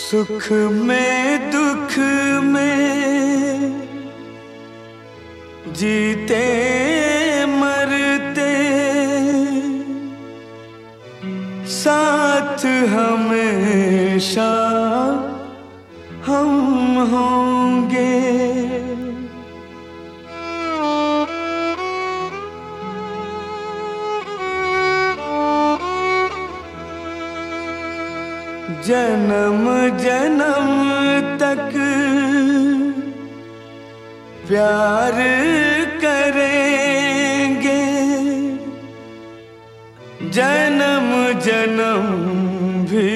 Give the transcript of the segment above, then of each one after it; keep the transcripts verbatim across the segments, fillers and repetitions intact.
सुख में दुख में जीते मरते साथ हमेशा हम होंगे। जन्म जन्म तक प्यार करेंगे, जन्म जन्म भी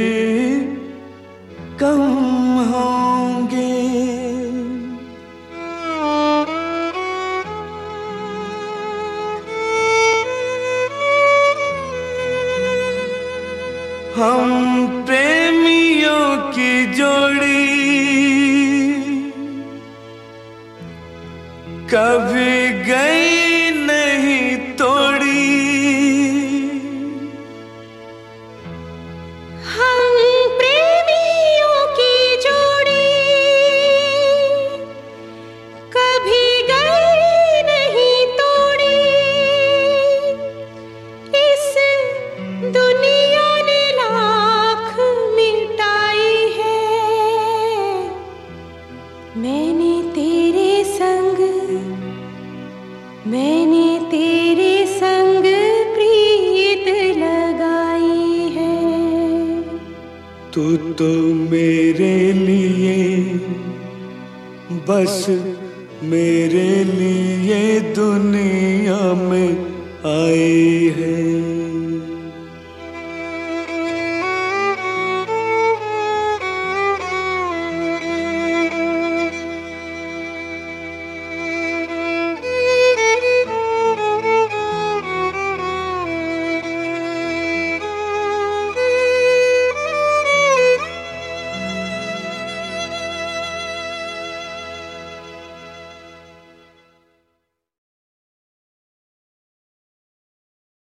कम होंगे। हम प्रेमियों की जोड़ी कभी गई नहीं तोड़ी। हम प्रेमियों की जोड़ी कभी गई नहीं तोड़ी। इस दुनिया ने लाख मिटाई है, मैंने तेरे संग मैंने तेरे संग प्रीत लगाई है। तू तो मेरे लिए बस मेरे लिए दुनिया में आई है।